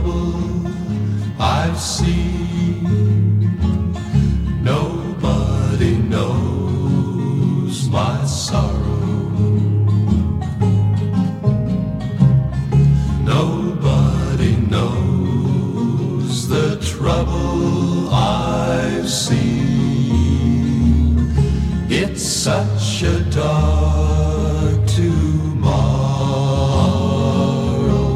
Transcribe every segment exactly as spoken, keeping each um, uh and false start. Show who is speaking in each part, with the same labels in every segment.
Speaker 1: trouble I've seen. Nobody knows my sorrow. Nobody knows the trouble I've seen. It's such a dark tomorrow.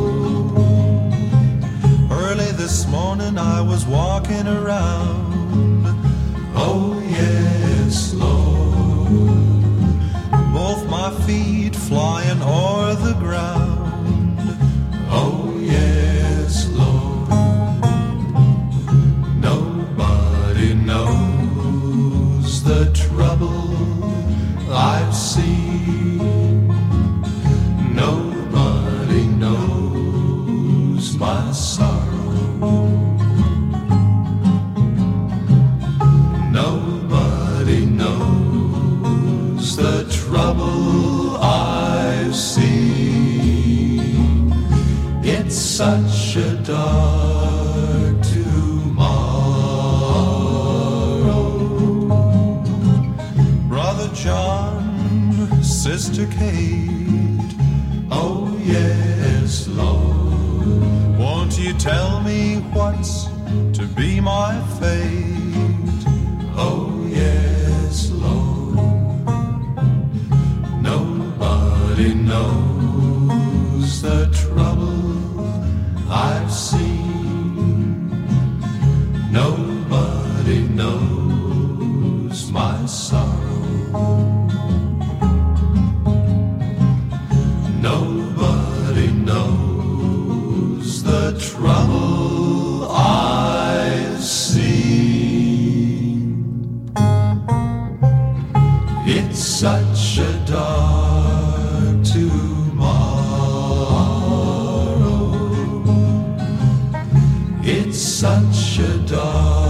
Speaker 2: Early this morning I was walking around.
Speaker 1: Oh yes, Lord.
Speaker 2: Both my feet flying o'er the ground.
Speaker 1: Oh yes, Lord. Nobody knows the trouble I've seen. Nobody knows my sorrow. Nobody knows the trouble I've seen. It's such a dark tomorrow.
Speaker 2: Brother John, Sister Kate,
Speaker 1: oh yes, Lord.
Speaker 2: won't you tell me what's to be my fate?
Speaker 1: Oh yes, Lord. Nobody knows the trouble I've seen. Nobody knows my sorrow. Nobody knows the trouble I've seen. It's such a dark tomorrow. It's such a dark